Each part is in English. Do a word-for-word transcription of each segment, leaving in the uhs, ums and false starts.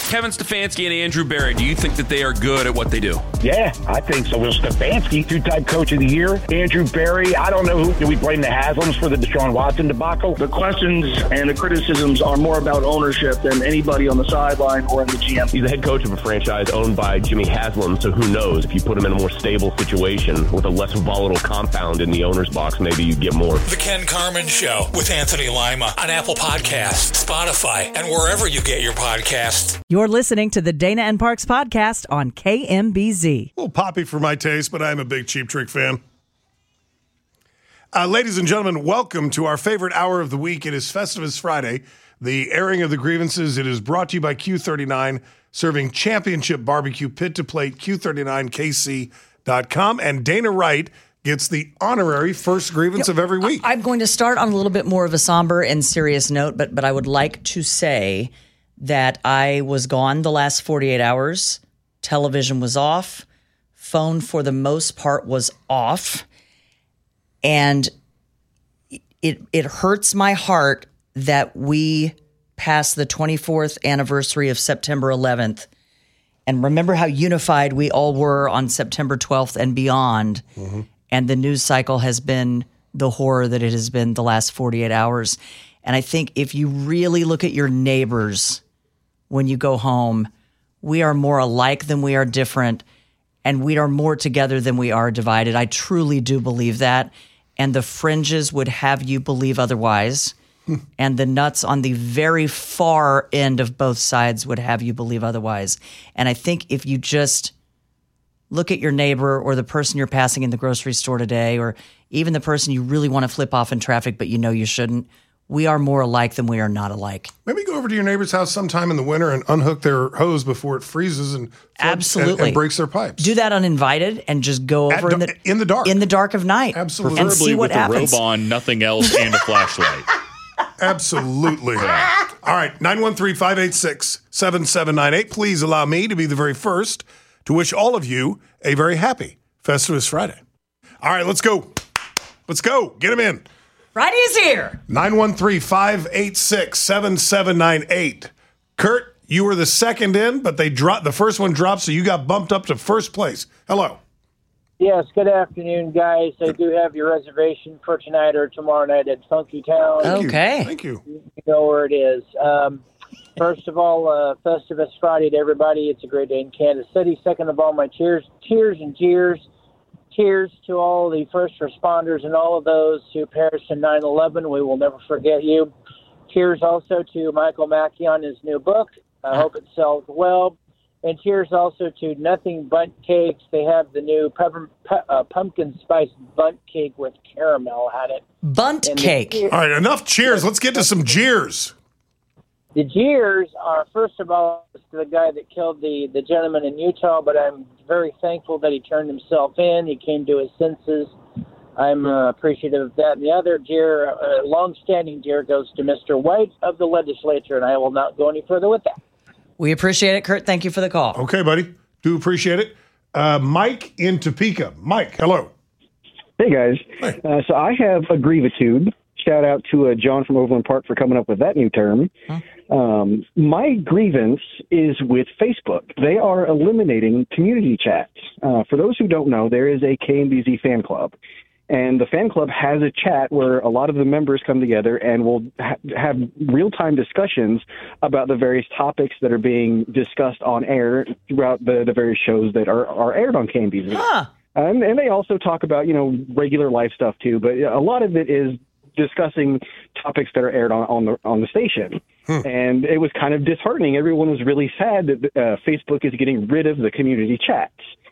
Kevin Stefanski and Andrew Berry, do you think that they are good at what they do? Yeah, I think so. Will Stefanski, two-time coach of the year. Andrew Berry, I don't know who. Do we blame the Haslams for the Deshaun Watson debacle? The questions and the criticisms are more about ownership than anybody on the sideline or in the G M. He's the head coach of a franchise owned by Jimmy Haslam, so who knows? If you put him in a more stable situation with a less volatile compound in the owner's box, maybe you get more. The Ken Carman Show with Anthony Lima on Apple Podcasts, Spotify, and wherever you get your podcasts. You're listening to the Dana and Parks podcast on K M B Z. A little poppy for my taste, but I'm a big Cheap Trick fan. Uh, ladies and gentlemen, welcome to our favorite hour of the week. It is Festivus Friday, the airing of the grievances. It is brought to you by Q thirty-nine, serving championship barbecue pit to plate, Q thirty-nine K C dot com. And Dana Wright gets the honorary first grievance You know, of every week. I'm going to start on a little bit more of a somber and serious note, but but I would like to say that I was gone the last forty-eight hours. Television was off. Phone, for the most part, was off. And it it hurts my heart that we passed the twenty-fourth anniversary of September eleventh. And remember how unified we all were on September twelfth and beyond. Mm-hmm. And the news cycle has been the horror that it has been the last forty-eight hours. And I think if you really look at your neighbors when you go home, we are more alike than we are different. And we are more together than we are divided. I truly do believe that. And the fringes would have you believe otherwise. And the nuts on the very far end of both sides would have you believe otherwise. And I think if you just look at your neighbor or the person you're passing in the grocery store today, or even the person you really want to flip off in traffic but you know you shouldn't, we are more alike than we are not alike. Maybe go over to your neighbor's house sometime in the winter and unhook their hose before it freezes and absolutely and, and breaks their pipes. Do that uninvited and just go over in the in the dark in the dark of night. Absolutely, and see what with happens. a robe on, nothing else, and a flashlight. Absolutely. Yeah. All right, nine one three, five eight six, seven seven nine eight. Please allow me to be the very first to wish all of you a very happy Festivus Friday. All right, let's go. Let's go. Get them in. Friday is here. nine one three, five eight six, seven seven nine eight. Kurt, you were the second in, but they dropped the first one dropped, so you got bumped up to first place. Hello. Yes, good afternoon, guys. I do have your reservation for tonight or tomorrow night at Funky Town. Thank Okay. You. Thank you. You know where it is. Um, first of all, uh, Festivus Friday to everybody. It's a great day in Kansas City. Second of all, my cheers, tears and jeers. Cheers to all the first responders and all of those who perished in nine eleven. We will never forget you. Cheers also to Michael Mackey on his new book. I hope it sells well. And cheers also to Nothing Bundt Cakes. They have the new pepper, pu- uh, pumpkin spice bundt cake with caramel at it. Bundt And cake. the- All right, enough cheers. Let's get to some jeers. The jeers are, first of all, the guy that killed the, the gentleman in Utah, but I'm very thankful that he turned himself in. He came to his senses. I'm uh, appreciative of that. And the other jeer, uh, long-standing jeer, goes to Mister White of the legislature, and I will not go any further with that. We appreciate it, Kurt. Thank you for the call. Okay, buddy. Do appreciate it. Uh, Mike in Topeka. Mike, hello. Hey, guys. Hey. Uh, so I have a grievitude. Shout out to uh, John from Overland Park for coming up with that new term. Huh? Um, my grievance is with Facebook. They are eliminating community chats. Uh, for those who don't know, there is a K M B Z fan club. And the fan club has a chat where a lot of the members come together and will ha- have real-time discussions about the various topics that are being discussed on air throughout the, the various shows that are, are aired on K M B Z. Huh. Um, and they also talk about, you know, regular life stuff too, but a lot of it is discussing topics that are aired on, on the on the station. Hmm. And it was kind of disheartening. Everyone was really sad that uh, Facebook is getting rid of the community chats.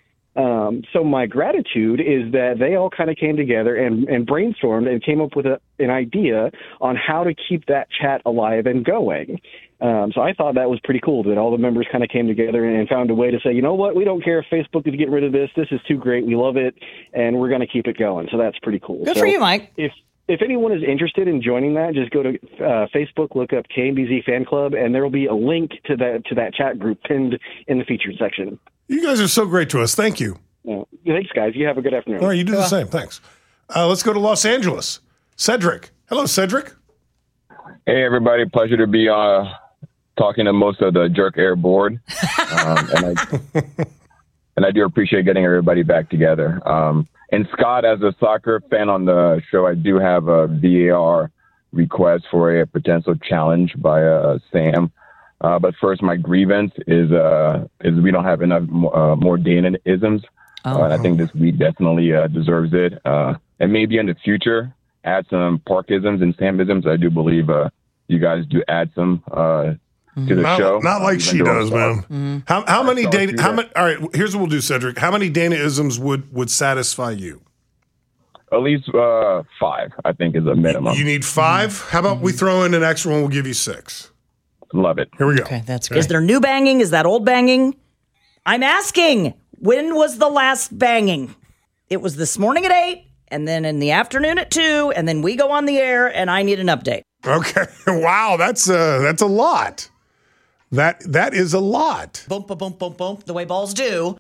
Um, so my gratitude is that they all kind of came together and, and brainstormed and came up with a, an idea on how to keep that chat alive and going. Um, so I thought that was pretty cool that all the members kind of came together and found a way to say, you know what, we don't care if Facebook is getting rid of this. This is too great. We love it, and we're going to keep it going. So that's pretty cool. Good so for you, Mike. If If anyone is interested in joining that, just go to uh, Facebook, look up K M B Z Fan Club, and there will be a link to that to that chat group pinned in the featured section. You guys are so great to us. Thank you. Yeah. Thanks, guys. You have a good afternoon. All right, you do the same. Thanks. Uh, let's go to Los Angeles. Cedric. Hello, Cedric. Hey, everybody. Pleasure to be uh, talking to most of the Jerk Air board, um, and I and I do appreciate getting everybody back together. Um, and Scott, as a soccer fan on the show, I do have a V A R request for a potential challenge by uh, Sam. Uh, but first, my grievance is uh, is we don't have enough uh, more Dana-isms. Oh. Uh, and I think this week definitely uh, deserves it. Uh, and maybe in the future, add some Parkisms and Samisms. I do believe uh, you guys do add some uh, to the not, show. Not like she does, man. Mm-hmm. How how many Dana? How many? All right, here's what we'll do, Cedric. How many Dana-isms would would satisfy you? At least uh, five, I think, is a minimum. You need five. How about we throw in an extra one? We'll give you six. Love it. Here we go. Okay, that's good. Is there new banging? Is that old banging? I'm asking. When was the last banging? It was this morning at eight, and then in the afternoon at two, and then we go on the air, and I need an update. Okay. Wow, that's uh that's a lot. That that is a lot. Boom, boom, boom, boom, boom. The way balls do.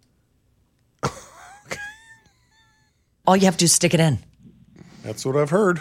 Okay. All you have to do is stick it in. That's what I've heard.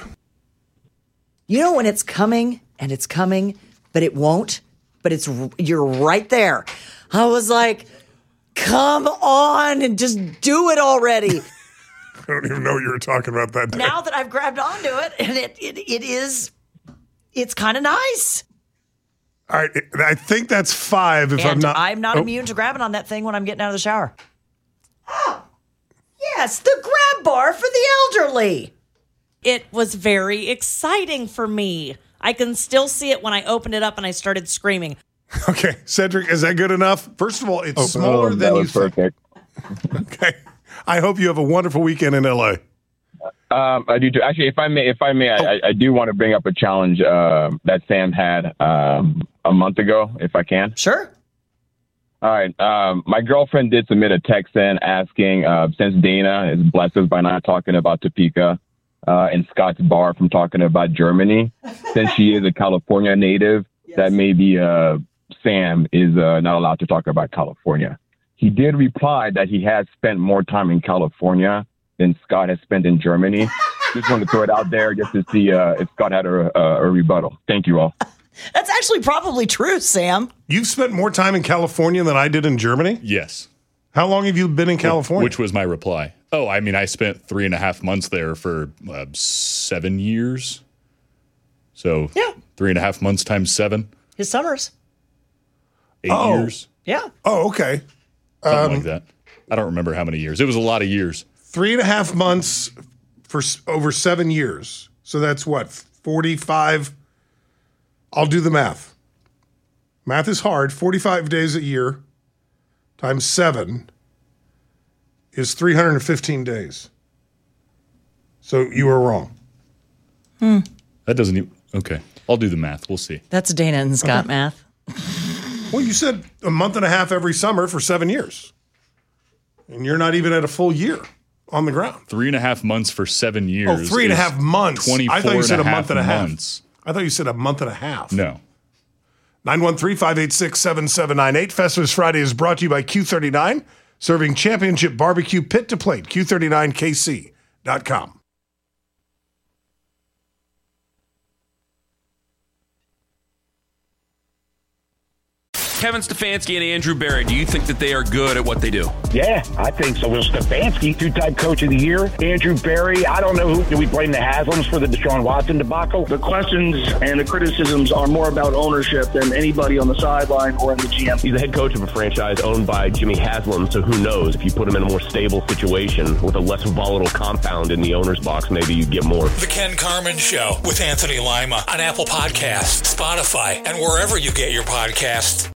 You know when it's coming and it's coming, but it won't. But it's you're right there. I was like, come on and just do it already. I don't even know what you were talking about that day. Now that I've grabbed onto it, and it it, it is, it's kind of nice. All right, I think that's five. If and I'm not, I'm not oh. immune to grabbing on that thing when I'm getting out of the shower. Oh, yes, the grab bar for the elderly. It was very exciting for me. I can still see it when I opened it up and I started screaming. Okay, Cedric, is that good enough? First of all, it's oh, smaller oh, than you perfect. think. Okay, I hope you have a wonderful weekend in L A. Um, I do too. Actually, if I may, if I may, oh. I, I do want to bring up a challenge uh, that Sam had um, a month ago, if I can. Sure. All right. Um, my girlfriend did submit a text in asking, uh, since Dana is blessed us by not talking about Topeka uh, and Scott's bar from talking about Germany, since she is a California native, yes. that maybe uh, Sam is uh, not allowed to talk about California. He did reply that he has spent more time in California than Scott has spent in Germany. Just wanted to throw it out there just to see uh, if Scott had a, a, a rebuttal. Thank you all. That's actually probably true, Sam. You've spent more time in California than I did in Germany? Yes. How long have you been in California? Which was my reply. Oh, I mean, I spent three and a half months there for uh, seven years. So yeah. three and a half months times seven. His summers. Eight oh. years. Yeah. Oh, okay. Something um, like that. I don't remember how many years. It was a lot of years. Three and a half months for over seven years. So that's what, forty-five? I'll do the math. Math is hard. forty-five days a year times seven is three hundred fifteen days. So you were wrong. Hmm. That doesn't even, okay. I'll do the math. We'll see. That's Dana and Scott okay. math. Well, you said a month and a half every summer for seven years. And you're not even at a full year on the ground. Three and a half months for seven years. Oh, three and a half months. twenty-four I thought you said a month and a half. Months. I thought you said a month and a half. No. nine one three, five eight six, seven seven nine eight. Festivus Friday is brought to you by Q thirty-nine, serving championship barbecue pit to plate. Q thirty-nine K C dot com. Kevin Stefanski and Andrew Berry, do you think that they are good at what they do? Yeah, I think so. Will Stefanski, two-time coach of the year. Andrew Berry, I don't know who. Do we blame the Haslams for the Deshaun Watson debacle? The questions and the criticisms are more about ownership than anybody on the sideline or in the G M. He's the head coach of a franchise owned by Jimmy Haslam, so who knows? If you put him in a more stable situation with a less volatile compound in the owner's box, maybe you get more. The Ken Carman Show with Anthony Lima on Apple Podcasts, Spotify, and wherever you get your podcasts.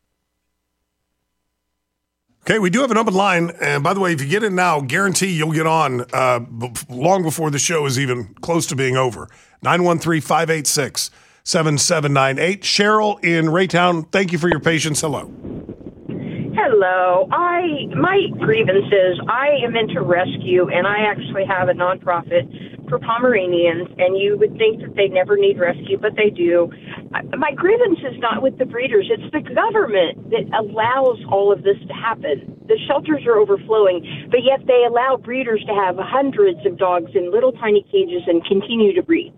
Okay, we do have an open line. And by the way, if you get in now, guarantee you'll get on uh, b- long before the show is even close to being over. nine one three, five eight six, seven seven nine eight. Cheryl in Raytown, thank you for your patience. Hello. Hello. I my grievance is I am into rescue, and I actually have a nonprofit for Pomeranians, and you would think that they never need rescue, but they do. My grievance is not with the breeders. It's the government that allows all of this to happen. The shelters are overflowing, but yet they allow breeders to have hundreds of dogs in little tiny cages and continue to breed.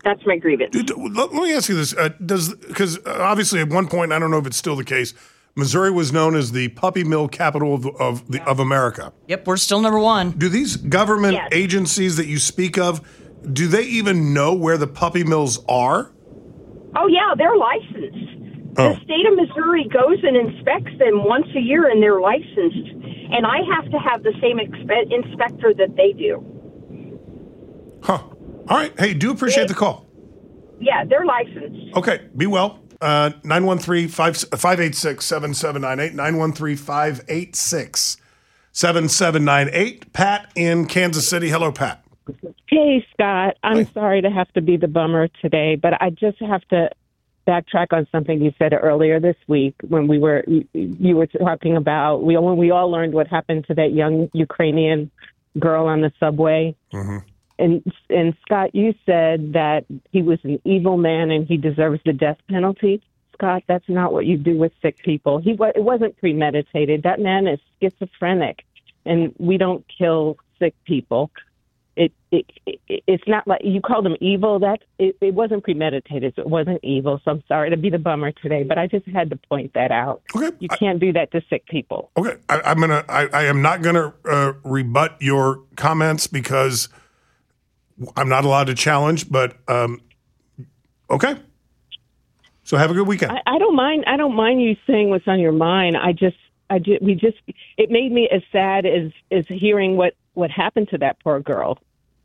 That's my grievance. Dude, let, let me ask you this: uh, Does because uh, obviously at one point, I don't know if it's still the case, Missouri was known as the puppy mill capital of of, the, of America. Yep, we're still number one. Do these government Yes. agencies that you speak of, do they even know where the puppy mills are? Oh, yeah, they're licensed. Oh. The state of Missouri goes and inspects them once a year, and they're licensed. And I have to have the same expe- inspector that they do. Huh. All right. Hey, do appreciate the call. Yeah, they're licensed. Okay. Be well. Uh, nine one three, five eight six, seven seven nine eight, nine one three, five eight six, seven seven nine eight. Pat in Kansas City. Hello, Pat. Hey, Scott. I'm sorry to have to be the bummer today, but I just have to backtrack on something you said earlier this week when we were you, you were talking about we when we all learned what happened to that young Ukrainian girl on the subway. Mm-hmm. And and Scott, you said that he was an evil man and he deserves the death penalty. Scott, that's not what you do with sick people. He it wasn't premeditated. That man is schizophrenic, and we don't kill sick people. It, it, it it's not like you called him evil. That it, it wasn't premeditated. So it wasn't evil. So I'm sorry to be the bummer today, but I just had to point that out. Okay, you can't do that to sick people. Okay, I, I'm gonna. I, I am not gonna uh, rebut your comments because I'm not allowed to challenge. But um, okay. So have a good weekend. I, I don't mind. I don't mind you saying what's on your mind. I just, I just, we just. It made me as sad as as hearing what. what happened to that poor girl.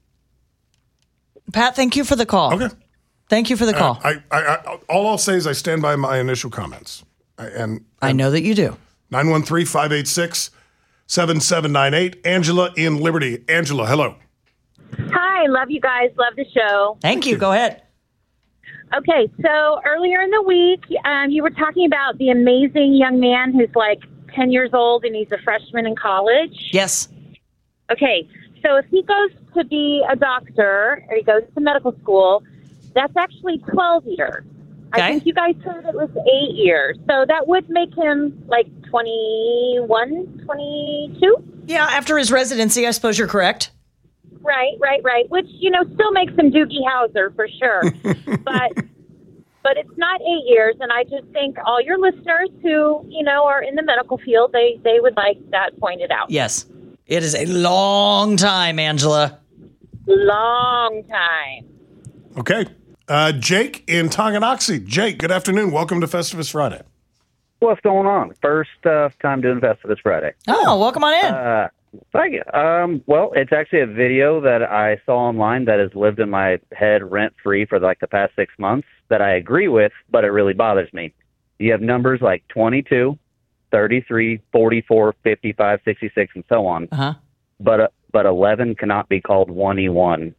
Pat, thank you for the call. Okay. Thank you for the call. Uh, I, I, I, all I'll say is I stand by my initial comments. I, and, and I know that you do. nine one three, five eight six, seven seven nine eight. Angela in Liberty. Angela, hello. Hi, love you guys. Love the show. Thank you. Go ahead. Okay, so earlier in the week, um, you were talking about the amazing young man who's like ten years old and he's a freshman in college. Yes. Okay, so if he goes to be a doctor or he goes to medical school, that's actually twelve years. Okay. I think you guys said it was eight years. So that would make him like twenty-one, twenty-two? Yeah, after his residency, I suppose you're correct. Right, right, right. Which, you know, still makes him Doogie Howser for sure. but but it's not eight years. And I just think all your listeners who, you know, are in the medical field, they, they would like that pointed out. Yes. It is a long time, Angela. Long time. Okay. Uh, Jake in Tonganoxie. Jake, good afternoon. Welcome to Festivus Friday. What's going on? First uh, time doing Festivus Friday. Oh, welcome on in. Uh, thank you. Um, well, it's actually a video that I saw online that has lived in my head rent-free for like the past six months that I agree with, but it really bothers me. You have numbers like twenty-two, thirty-three, forty-four, fifty-five, sixty-six, and so on. Uh-huh. But uh, but eleven cannot be called one E one.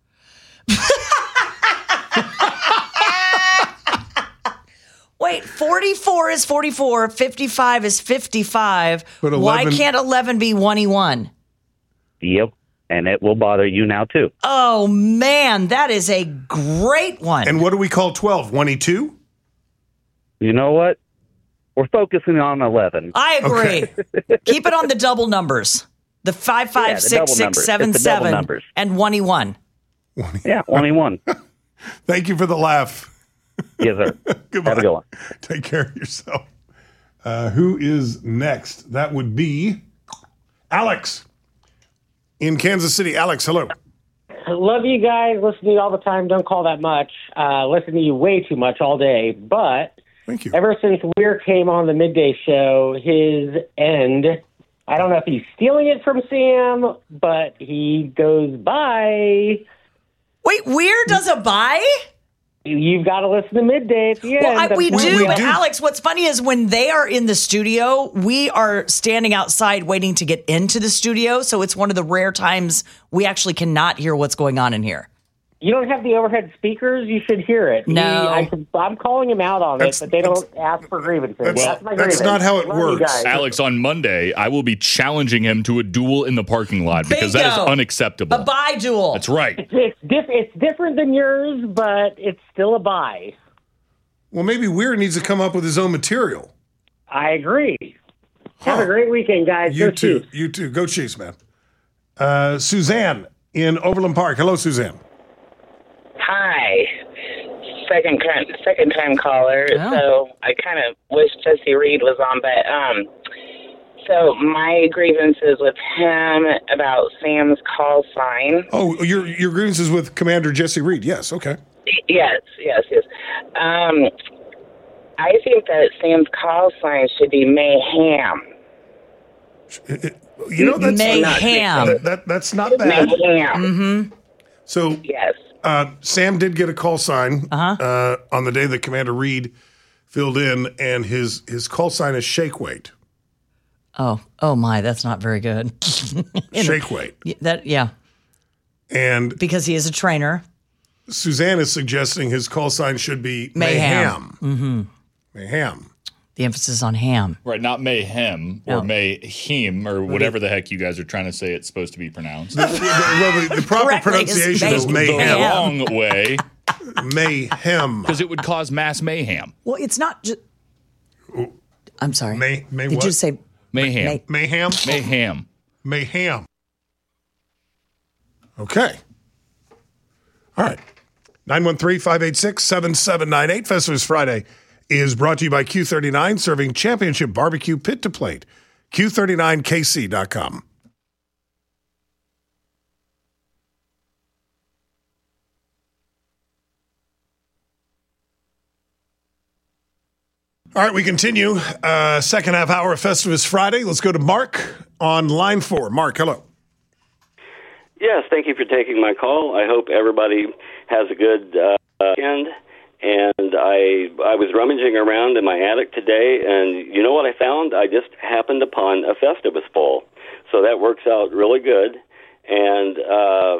Wait, forty-four is forty-four, fifty-five is fifty-five. But Why eleven can't eleven be one E one? Yep, and it will bother you now too. Oh, man, that is a great one. And what do we call twelve? one E two? You know what? We're focusing on eleven. I agree. Keep it on the double numbers. The five, Yeah, five, the six, double six, numbers. seven, It's the double seven, numbers. and one E one. Yeah, one E one. Thank you for the laugh. Yes, sir. Goodbye. Have a good one. Take care of yourself. Uh, who is next? That would be Alex in Kansas City. Alex, hello. Love you guys. Listen to you all the time. Don't call that much. Uh, listen to you way too much all day. But Thank you. Ever since Weir came on the midday show, his end, I don't know if he's stealing it from Sam, but he goes by. Wait, Weir does a bye? You've got to listen to midday at the end. Well, I, we That's- do, but Alex, what's funny is when they are in the studio, we are standing outside waiting to get into the studio. So it's one of the rare times we actually cannot hear what's going on in here. You don't have the overhead speakers. You should hear it. No. He, I, I'm calling him out on That's- it, but they don't ask for grievances. That's- That's, my that's grievance. not how it Love you works. guys. Alex, on Monday, I will be challenging him to a duel in the parking lot because that is Bingo. unacceptable. A bye duel. That's right. It's, it's, diff- it's different than yours, but it's still a buy. Well, maybe Weir needs to come up with his own material. I agree. Have a great weekend, guys. You Go too. Chiefs. You too. Go Chiefs, man. Uh, Suzanne in Overland Park. Hello, Suzanne. Hi. second kind, second time caller, Oh. so I kind of wish Jesse Reed was on. But um, so my grievance is with him about Sam's call sign. Oh, your your grievances with Commander Jesse Reed. Yes, okay. Yes, yes, yes. Um, I think that Sam's call sign should be Mayhem. You know, that's Mayhem. That, that, that's not bad. Mayhem. Mm-hmm. So, yes. Uh, Sam did get a call sign uh-huh. uh, on the day that Commander Reed filled in, and his, his call sign is Shake Weight. Oh, oh my, that's not very good. Shake Weight. That, yeah. And because he is a trainer. Suzanne is suggesting his call sign should be Mayhem. Mayhem. Mm-hmm. Mayhem. The emphasis on ham. Right, not mayhem or No. mayhem or whatever the heck you guys are trying to say it's supposed to be pronounced. The, the, well, the, the proper Correctly is pronunciation is The mayhem. wrong way. Mayhem. Because it would cause mass mayhem. Well, it's not just. I'm sorry. May, may Did what? you say Mayhem. May- Mayhem? Mayhem. Mayhem. Okay. All right. nine one three, five eight six, seven seven nine eight. Festivus Friday is brought to you by Q thirty-nine, serving championship barbecue pit to plate. Q thirty-nine K C dot com. All right, we continue. Uh, second half hour of Festivus Friday. Let's go to Mark on line four. Mark, hello. Yes, thank you for taking my call. I hope everybody has a good uh, weekend. And I I was rummaging around in my attic today, and you know what I found? I just happened upon a Festivus bowl. So that works out really good. And uh,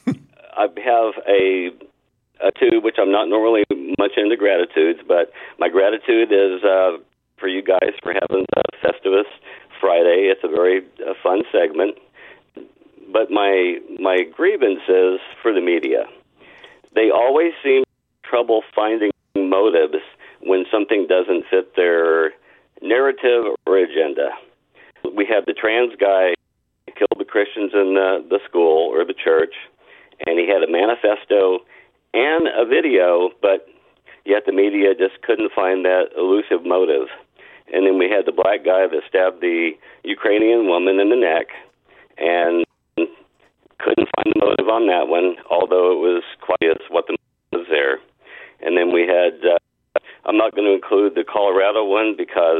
I have a, a tube, which I'm not normally much into gratitudes, but my gratitude is uh, for you guys for having uh, Festivus Friday. It's a very uh, fun segment. But my my grievance is for the media. They always seem trouble finding motives when something doesn't fit their narrative or agenda. We had the trans guy killed the Christians in the, the school or the church, and he had a manifesto and a video, but yet the media just couldn't find that elusive motive. And then we had the black guy that stabbed the Ukrainian woman in the neck, and couldn't find the motive on that one, although it was quite obvious what the motive was there. And then we had, uh, I'm not going to include the Colorado one because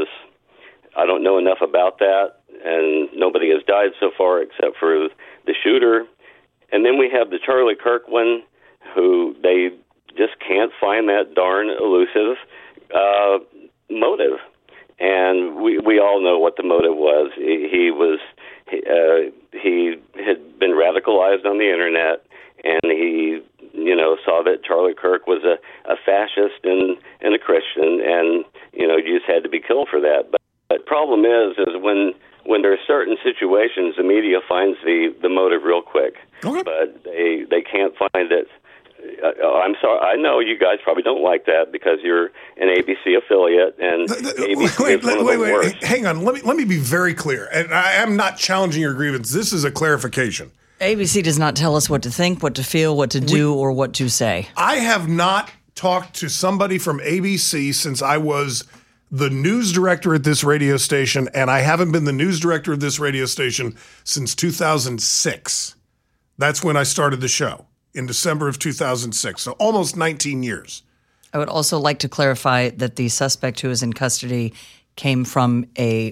I don't know enough about that, and nobody has died so far except for the shooter. And then we have the Charlie Kirk one, who they just can't find that darn elusive uh, motive. And we we all know what the motive was. He, he was he, uh, he had been radicalized on the internet, and he you know saw that Charlie Kirk was a, a fascist and, and a Christian, and you know you just had to be killed for that. But the problem is is when when there are certain situations, the media finds the, the motive real quick, okay. but they they can't find it. Uh, I'm sorry. I know you guys probably don't like that because you're an A B C affiliate, and A B C Wait, is one of wait, the wait, worst. wait. Hang on. Let me let me be very clear. And I am not challenging your grievance. This is a clarification. A B C does not tell us what to think, what to feel, what to do, or what to say. I have not talked to somebody from A B C since I was the news director at this radio station, and I haven't been the news director of this radio station since two thousand six. That's when I started the show, in December of two thousand six, so almost nineteen years. I would also like to clarify that the suspect who is in custody came from a,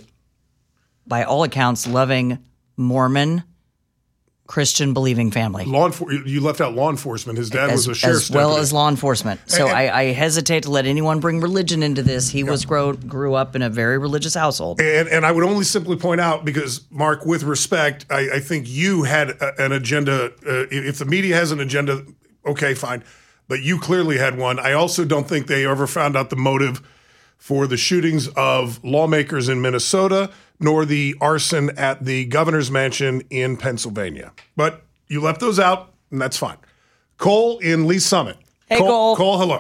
by all accounts, loving Mormon Christian believing family. Law enfor- you left out law enforcement. His dad as, was a sheriff's as well deputy. as law enforcement. So And- and- I, I hesitate to let anyone bring religion into this. He was grow, grew up in a very religious household. And, and I would only simply point out, because, Mark, with respect, I, I think you had a, an agenda. Uh, if the media has an agenda, okay, fine. But you clearly had one. I also don't think they ever found out the motive for the shootings of lawmakers in Minnesota, nor the arson at the governor's mansion in Pennsylvania. But you left those out, and that's fine. Cole in Lee Summit. Hey, Cole. Cole, hello.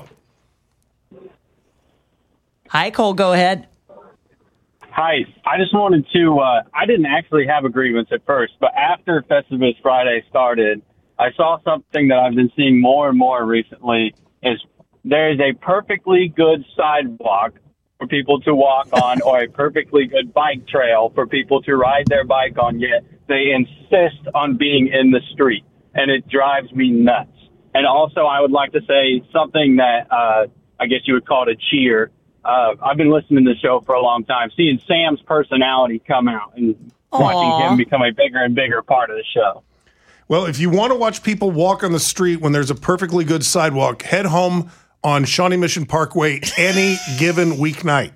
Hi, Cole. Go ahead. Hi. I just wanted to, uh, I didn't actually have a grievance at first, but after Festivus Friday started, I saw something that I've been seeing more and more recently is there is a perfectly good sidewalk for people to walk on or a perfectly good bike trail for people to ride their bike on, yet they insist on being in the street, and it drives me nuts. And also, I would like to say something that uh, I guess you would call it a cheer. Uh, I've been listening to the show for a long time, seeing Sam's personality come out and Aww. watching him become a bigger and bigger part of the show. Well, if you want to watch people walk on the street when there's a perfectly good sidewalk, head home on Shawnee Mission Parkway any given weeknight.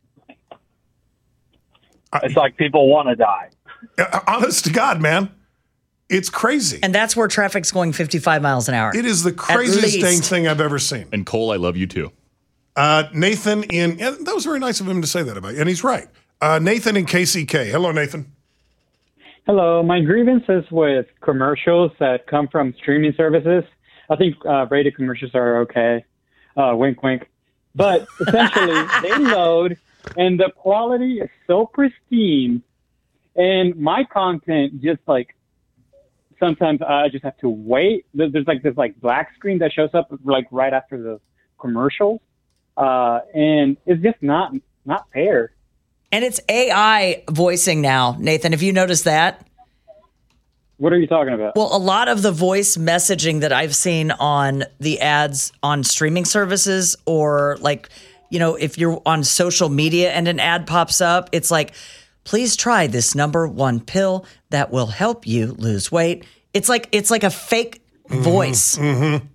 It's like people want to die. Honest to God, man. It's crazy. And that's where traffic's going fifty-five miles an hour. It is the craziest dang thing I've ever seen. And Cole, I love you too. Uh, Nathan in, yeah, that was very nice of him to say that about you. And he's right. Uh, Nathan in K C K. Hello, Nathan. Hello. My grievance is with commercials that come from streaming services. I think uh, rated commercials are okay. Uh, wink, wink. But essentially, they load, and the quality is so pristine. And my content just like, sometimes I just have to wait. There's, there's like this like black screen that shows up like right after the commercials. Uh, and it's just not not fair. And it's A I voicing now, Nathan. Have you noticed that? What are you talking about? Well, a lot of the voice messaging that I've seen on the ads on streaming services, or like, you know, if you're on social media and an ad pops up, it's like, please try this number one pill that will help you lose weight. It's like it's like a fake Mm-hmm. voice. Mm-hmm.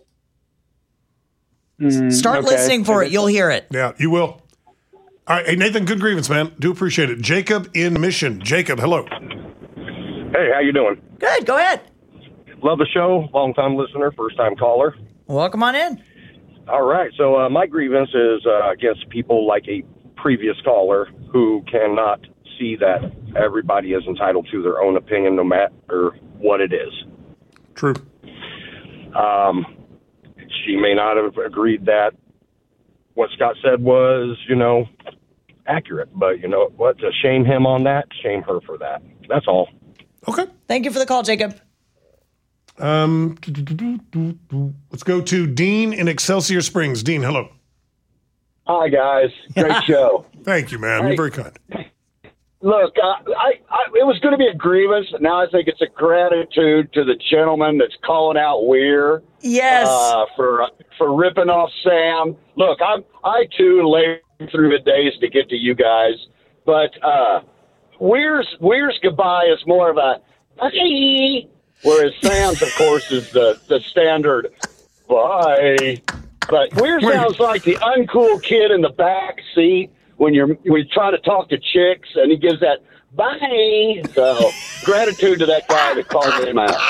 Mm, Start okay. listening for it. You'll hear it. Yeah, you will. All right. Hey, Nathan, good grievance, man. Do appreciate it. Jacob in Mission. Jacob, hello. Hey, how you doing? Good. Go ahead. Love the show. Long-time listener, first-time caller. Welcome on in. All right. So uh, my grievance is uh, against people like a previous caller who cannot see that everybody is entitled to their own opinion no matter what it is. True. Um, she may not have agreed that what Scott said was, you know, accurate. But you know what? To shame him on that, shame her for that. That's all. Okay. Thank you for the call, Jacob. Um, let's go to Dean in Excelsior Springs. Dean, hello. Hi, guys. Great show. Thank you, man. Hey. You're very kind. Look, uh, I, I, it was going to be a grievance. Now I think it's a gratitude to the gentleman that's calling out Weir. Yes. Uh, for for ripping off Sam. Look, I'm I too labored through the days to get to you guys, but uh, Weir's Weir's goodbye is more of a bye, whereas Sam's, of course, is the the standard bye. But Weir sounds like the uncool kid in the back seat when you're when you try to talk to chicks, and he gives that bye. So gratitude to that guy that called him out.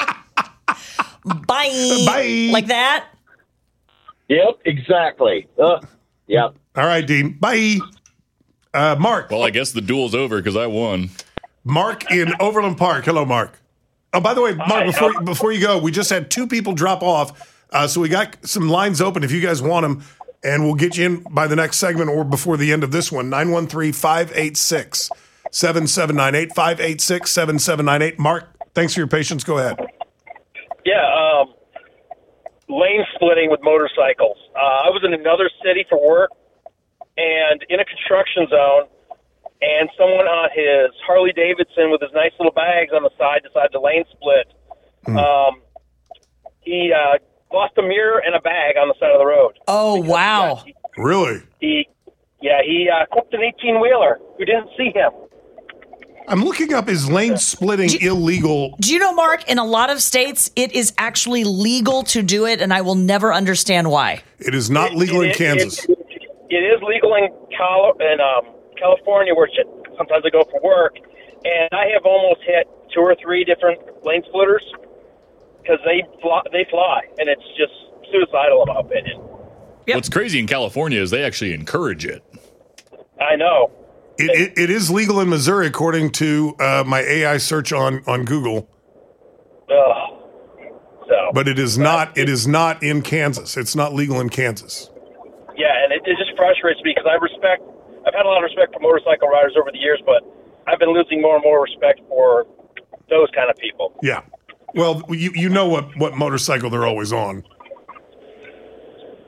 Bye. Bye. Like that? Yep, exactly. Uh, yep. All right, Dean. Bye. Uh, Mark. Well, I guess the duel's over because I won. Mark in Overland Park. Hello, Mark. Oh, by the way, Mark, Hi. before before you go, we just had two people drop off, uh, so we got some lines open if you guys want them, and we'll get you in by the next segment or before the end of this one. nine one three, five eight six, seven seven nine eight, five eight six, seven seven nine eight. Mark, thanks for your patience. Go ahead. Yeah, um, lane splitting with motorcycles. Uh, I was in another city for work and in a construction zone, and someone on his Harley Davidson with his nice little bags on the side decided to lane split. Mm. Um, he uh, lost a mirror and a bag on the side of the road. Oh, wow. He, Really? he yeah, he uh, clipped an eighteen-wheeler who didn't see him. I'm looking up, is lane splitting illegal? Do you know, Mark, in a lot of states, it is actually legal to do it, and I will never understand why. It is not legal It- in it- Kansas. It, it is legal in, Col- in um, California, where shit, sometimes I go for work, and I have almost hit two or three different lane splitters because they fly, they fly, and it's just suicidal, in my opinion. What's crazy in California is they actually encourage it. I know. It, it, it is legal in Missouri, according to uh, my A I search on, on Google. Ugh. So, But it is not. It is not in Kansas. It's not legal in Kansas. yeah, and it, it just frustrates me because I respect, I've had a lot of respect for motorcycle riders over the years, but I've been losing more and more respect for those kind of people. Yeah. Well, you you know what, what motorcycle they're always on.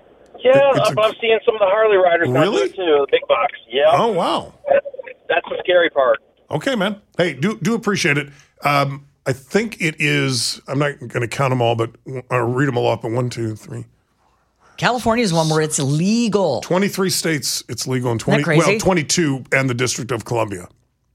Yeah, It's I'm, a- I'm seeing some of the Harley riders now Really? too, the big box. Yeah. Oh, wow. That's, that's the scary part. Okay, man. Hey, do do appreciate it. Um, I think it is, I'm not going to count them all, but I'll read them all off, but one, two, three. California is one where it's legal. twenty-three states, it's legal in Isn't twenty. that crazy? Well, twenty-two and the District of Columbia.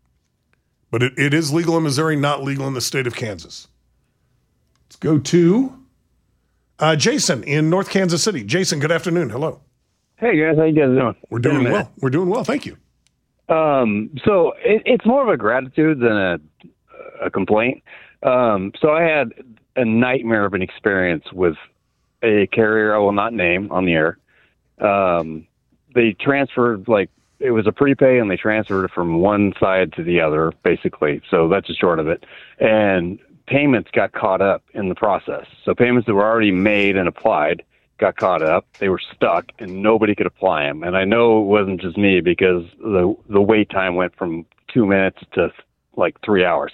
But it, it is legal in Missouri, not legal in the state of Kansas. Let's go to uh, Jason in North Kansas City. Jason, good afternoon. Hello. Hey guys, how you guys doing? We're doing well. We're doing well. Thank you. Um, so it, it's more of a gratitude than a, a complaint. Um, so I had a nightmare of an experience with a carrier I will not name on the air. Um, they transferred, like, it was a prepay and they transferred it from one side to the other, basically. So that's the short of it. And payments got caught up in the process. So payments that were already made and applied got caught up. They were stuck and nobody could apply them. And I know it wasn't just me because the the wait time went from two minutes to like three hours.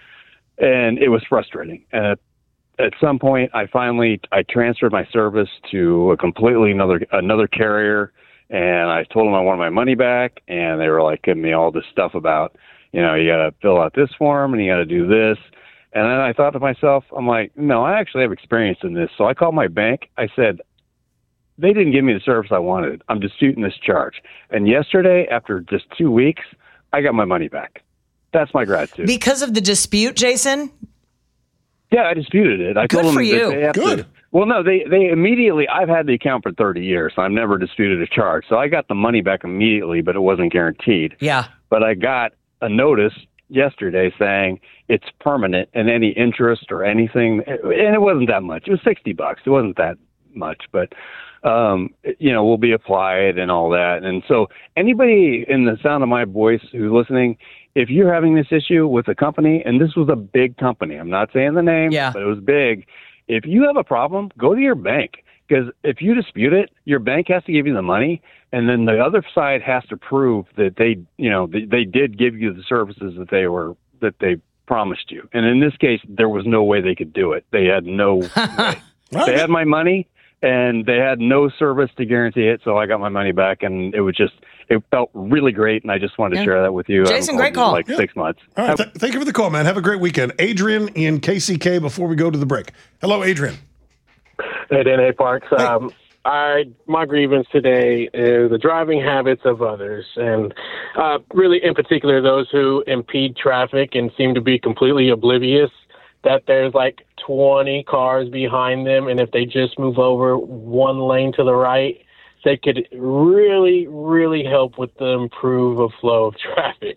And it was frustrating. And at, at some point I finally, I transferred my service to a completely another, another carrier. And I told them I wanted my money back. And they were like giving me all this stuff about, you know, you got to fill out this form and you got to do this. And then I thought to myself, I'm like, no, I actually have experience in this. So I called my bank. I said, they didn't give me the service I wanted. I'm disputing this charge. And yesterday, after just two weeks, I got my money back. That's my gratitude. Because of the dispute, Jason? Yeah, I disputed it. I Good told them for that you. they have Good. To, well, no, they, they immediately, I've had the account for thirty years, so I've never disputed a charge. So I got the money back immediately, but it wasn't guaranteed. Yeah. But I got a notice yesterday saying it's permanent and any interest or anything, and it wasn't that much. It was sixty bucks. It wasn't that much, but um, you know, will be applied and all that. And so anybody in the sound of my voice who's listening, if you're having this issue with a company, and this was a big company, I'm not saying the name, yeah. but it was big. If you have a problem, go to your bank, because if you dispute it, your bank has to give you the money. And then the other side has to prove that they, you know, they, they did give you the services that they were, that they promised you. And in this case, there was no way they could do it. They had no way. They had my money and they had no service to guarantee it. So I got my money back and it was just, it felt really great. And I just wanted to Yeah. share that with you. Jason, I haven't great called call. in Like Yeah. six months. All right. Th- thank you for the call, man. Have a great weekend. Adrian in K C K before we go to the break. Hello, Adrian. Hey, Dan. Hey, Parks. Um, I my grievance today is the driving habits of others, and uh, really, in particular, those who impede traffic and seem to be completely oblivious that there's like twenty cars behind them, and if they just move over one lane to the right, they could really, really help with the improve of flow of traffic.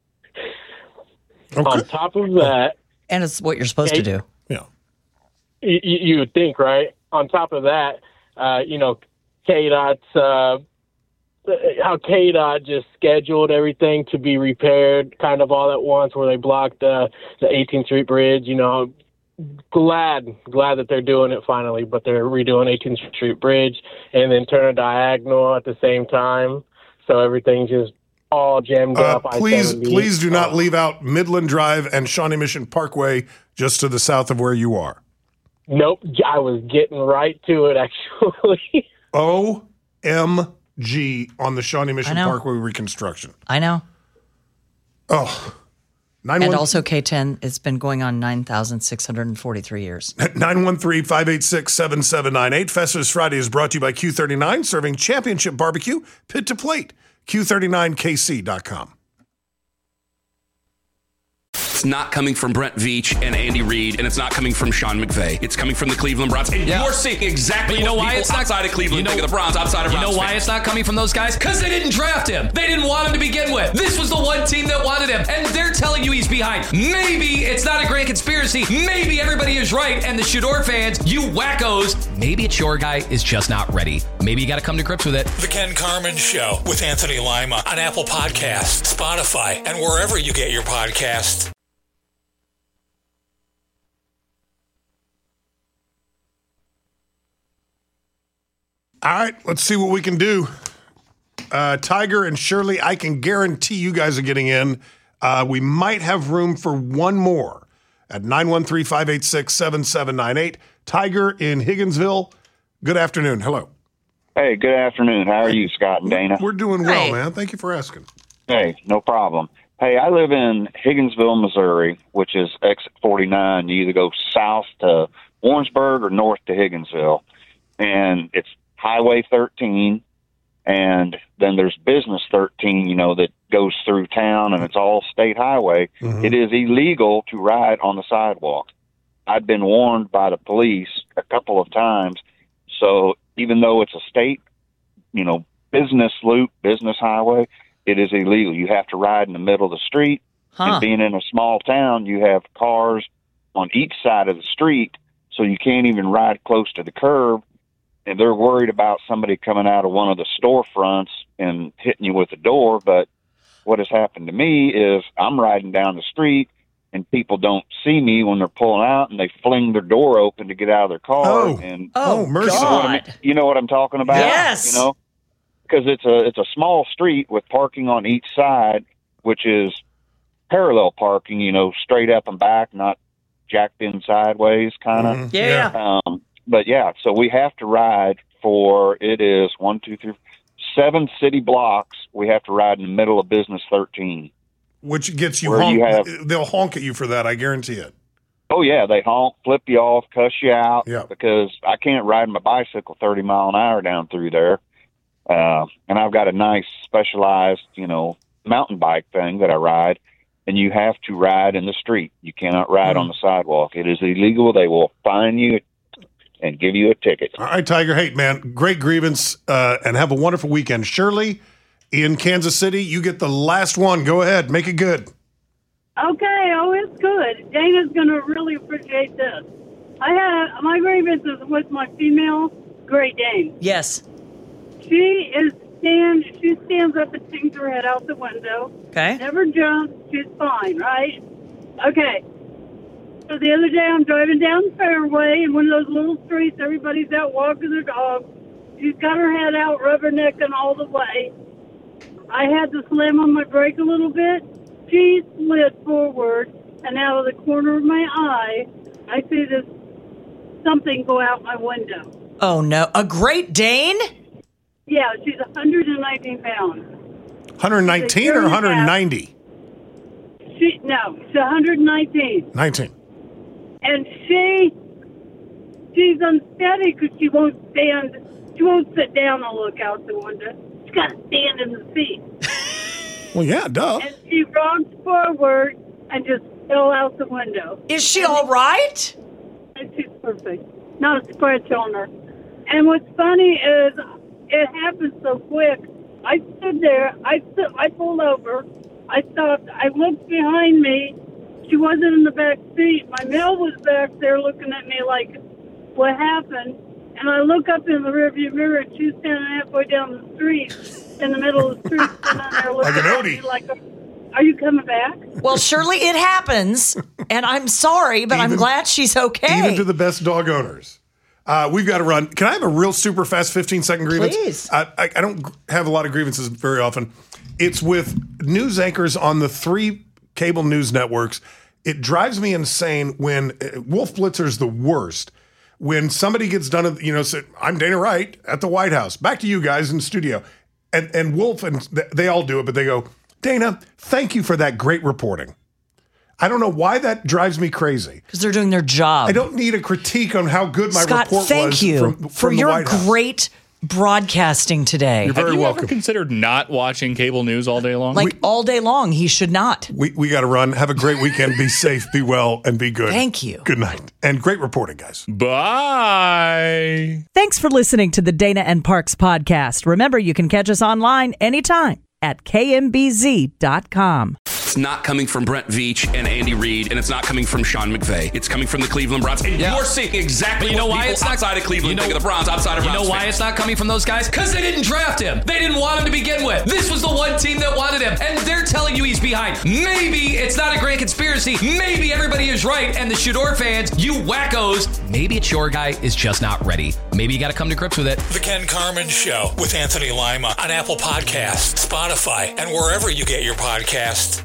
Okay. On top of that, And it's what you're supposed to do. Yeah. you, you would think, right? On top of that, uh, you know, K DOT's, uh, how K DOT just scheduled everything to be repaired kind of all at once, where they blocked uh, the eighteenth Street Bridge. You know, glad, glad that they're doing it finally, but they're redoing eighteenth Street Bridge and then Turner Diagonal at the same time. So everything just all jammed Uh, up. please, I seventy. please do not leave out Midland Drive and Shawnee Mission Parkway just to the south of where you are. Nope, I was getting right to it, actually. O M G on the Shawnee I Mission know. Parkway reconstruction. I know. Oh, nine And one also K ten, it's been going on nine thousand six hundred forty-three years. nine one three, five eight six, seven seven nine eight. Festivus Friday is brought to you by Q thirty-nine, serving championship barbecue, pit to plate. Q thirty-nine K C dot com. It's not coming from Brent Veach and Andy Reid, and it's not coming from Sean McVay. It's coming from the Cleveland Browns. And Yeah. you're seeing exactly But you know what why people it's not outside of Cleveland you know, think of the Browns, outside of You Browns know why fans. it's not coming from those guys? Because they didn't draft him. They didn't want him to begin with. This was the one team that wanted him, and they're telling you he's behind. Maybe it's not a grand conspiracy. Maybe everybody is right, and the Shador fans, you wackos, maybe it's your guy is just not ready. Maybe you got to come to grips with it. The Ken Carmen Show with Anthony Lima on Apple Podcasts, Spotify, and wherever you get your podcasts. All right, let's see what we can do. Uh, Tiger and Shirley, I can guarantee you guys are getting in. Uh, we might have room for one more at nine one three, five eight six, seven seven nine eight. Tiger in Higginsville, good afternoon. Hello. Hey, good afternoon. How are you, Scott and Dana? We're doing well, Hey. man. Thank you for asking. Hey, no problem. Hey, I live in Higginsville, Missouri, which is exit forty-nine. You either go south to Warrensburg or north to Higginsville. And it's Highway thirteen, and then there's Business thirteen, you know, that goes through town, and it's all state highway. Mhm. It is illegal to ride on the sidewalk. I've been warned by the police a couple of times. So even though it's a state, you know, business loop, business highway, it is illegal. You have to ride in the middle of the street. Huh. And being in a small town, you have cars on each side of the street, so you can't even ride close to the curb. And they're worried about somebody coming out of one of the storefronts and hitting you with the door. But what has happened to me is I'm riding down the street, and people don't see me when they're pulling out, and they fling their door open to get out of their car. Oh. and Oh, mercy. You know what I mean? You know what I'm talking about? Yes. You know, because it's a it's a small street with parking on each side, which is parallel parking. You know, straight up and back, not jacked in sideways, kind of. Mhm. Yeah. Um, but yeah, so we have to ride for it is one, two, three, seven city blocks. We have to ride in the middle of Business thirteen. Which gets you Where honk. you have- They'll honk at you for that. I guarantee it. Oh yeah, they honk, flip you off, cuss you out. Yeah. Because I can't ride my bicycle thirty mile an hour down through there. Uh, and I've got a nice specialized, you know, mountain bike thing that I ride, and you have to ride in the street. You cannot ride on the sidewalk. It is illegal. They will fine you and give you a ticket. All right, Tiger. Hey, man, great grievance, uh, and have a wonderful weekend. Shirley in Kansas City, you get the last one. Go ahead. Make it good. Okay, oh, it's good. Dana's going to really appreciate this. I had my grievance is with my female Great Dane. Yes. She is stand. She stands up and hangs her head out the window. Okay. Never jumps. She's fine, right? Okay. So the other day I'm driving down the fairway in one of those little streets. Everybody's out walking their dog. She's got her head out, rubbernecking all the way. I had to slam on my brake a little bit. She slid forward, and out of the corner of my eye, I see this something go out my window. Oh, no. A Great Dane? Yeah, she's one hundred nineteen pounds. one nineteen or one ninety? She no, she's one hundred nineteen, nineteen. and she she's unsteady because she won't stand. She won't sit down and look out the window. She's got to stand in the seat. Well, yeah, duh. And she rocks forward and just fell out the window. Is she all right? And she's perfect. Not a scratch on her. And what's funny is it happened so quick. I stood there. I stood, I pulled over. I stopped. I looked behind me. She wasn't in the back seat. My mail was back there looking at me like, what happened? And I look up in the rearview mirror, and she's standing halfway down the street, in the middle of the street, standing there looking Like an at me like, are you coming back? Well, surely it happens, and I'm sorry, but I'm Even- glad she's okay. Even to the best dog owners. Uh, we've got to run. Can I have a real super fast fifteen second grievance? Please. I, I, I don't gr- have a lot of grievances very often. It's with news anchors on the three cable news networks. It drives me insane when uh, Wolf Blitzer's the worst. When somebody gets done, you know, say, I'm Dana Wright at the White House. Back to you guys in the studio. And, and Wolf, and th- they all do it, but they go, Dana, thank you for that great reporting. I don't know why that drives me crazy. Because they're doing their job. I don't need a critique on how good my Scott, report thank was you from, from for the your White House. great broadcasting today. You're very Have you welcome. ever considered not watching cable news all day long? Like all day long, he should not. We, we got to run. Have a great weekend. Be safe, be well, and be good. Thank you. Good night. And great reporting, guys. Bye. Thanks for listening to the Dana and Parks podcast. Remember, you can catch us online anytime at K M B Z dot com. It's not coming from Brent Veach and Andy Reid, and it's not coming from Sean McVay. It's coming from the Cleveland Browns. And Yeah. you're seeing exactly But you know what why people it's not outside of Cleveland you know, think of the Browns, outside of You Browns know why fans. it's not coming from those guys? Because they didn't draft him. They didn't want him to begin with. This was the one team that wanted him, and they're telling you he's behind. Maybe it's not a grand conspiracy. Maybe everybody is right, and the Shador fans, you wackos, maybe it's your guy is just not ready. Maybe you got to come to grips with it. The Ken Carmen Show with Anthony Lima on Apple Podcasts, Spotify, and wherever you get your podcasts.